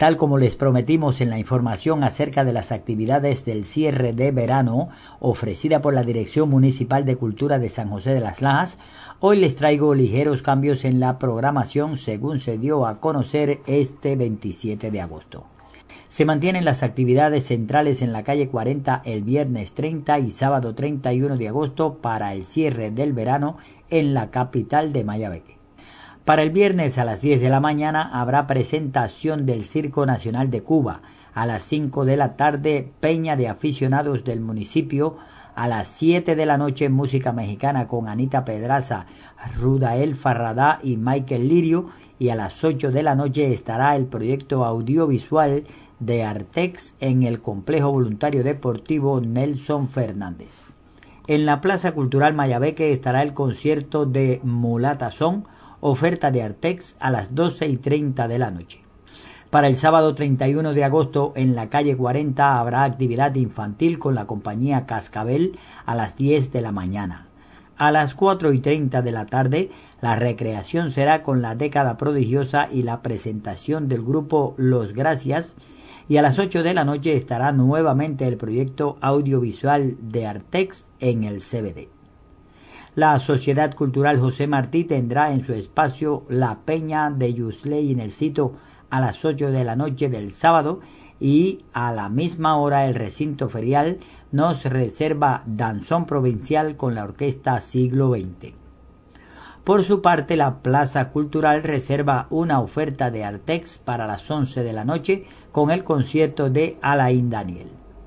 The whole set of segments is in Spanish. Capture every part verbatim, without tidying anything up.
Tal como les prometimos en la información acerca de las actividades del cierre de verano ofrecida por la Dirección Municipal de Cultura de San José de las Lajas, hoy les traigo ligeros cambios en la programación según se dio a conocer este veintisiete de agosto. Se mantienen las actividades centrales en la calle cuarenta el viernes treinta y sábado treinta y uno de agosto para el cierre del verano en la capital de Mayabeque. Para el viernes a las diez de la mañana habrá presentación del Circo Nacional de Cuba. A las cinco de la tarde, peña de aficionados del municipio. A las siete de la noche, música mexicana con Anita Pedraza, Rudael Farradá y Michael Lirio. Y a las ocho de la noche estará el proyecto audiovisual de Artex en el Complejo Voluntario Deportivo Nelson Fernández. En la Plaza Cultural Mayabeque estará el concierto de Mulata Son, oferta de Artex a las doce y treinta de la noche. Para el sábado treinta y uno de agosto en la calle cuarenta habrá actividad infantil con la compañía Cascabel a las diez de la mañana. A las cuatro y treinta de la tarde la recreación será con la década prodigiosa y la presentación del grupo Los Gracias, y a las ocho de la noche estará nuevamente el proyecto audiovisual de Artex en el C B D. La Sociedad Cultural José Martí tendrá en su espacio la Peña de Yusley en el sitio a las ocho de la noche del sábado, y a la misma hora el recinto ferial nos reserva danzón provincial con la orquesta Siglo veinte. Por su parte, la Plaza Cultural reserva una oferta de Artex para las once de la noche con el concierto de Alain Daniel.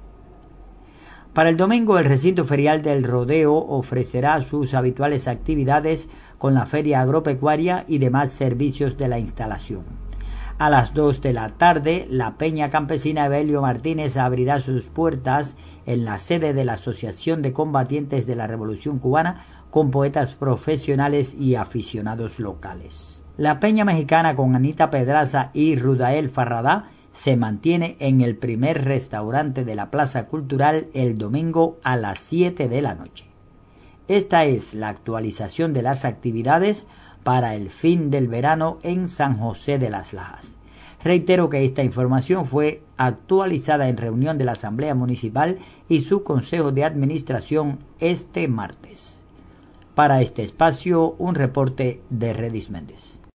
Para el domingo, el recinto ferial del Rodeo ofrecerá sus habituales actividades con la feria agropecuaria y demás servicios de la instalación. A las dos de la tarde, la Peña Campesina Evelio Martínez abrirá sus puertas en la sede de la Asociación de Combatientes de la Revolución Cubana con poetas profesionales y aficionados locales. La Peña Mexicana con Anita Pedraza y Rudael Farradá se mantiene en el primer restaurante de la Plaza Cultural el domingo a las siete de la noche. Esta es la actualización de las actividades para el fin del verano en San José de las Lajas. Reitero que esta información fue actualizada en reunión de la Asamblea Municipal y su Consejo de Administración este martes. Para este espacio, un reporte de Redis Méndez.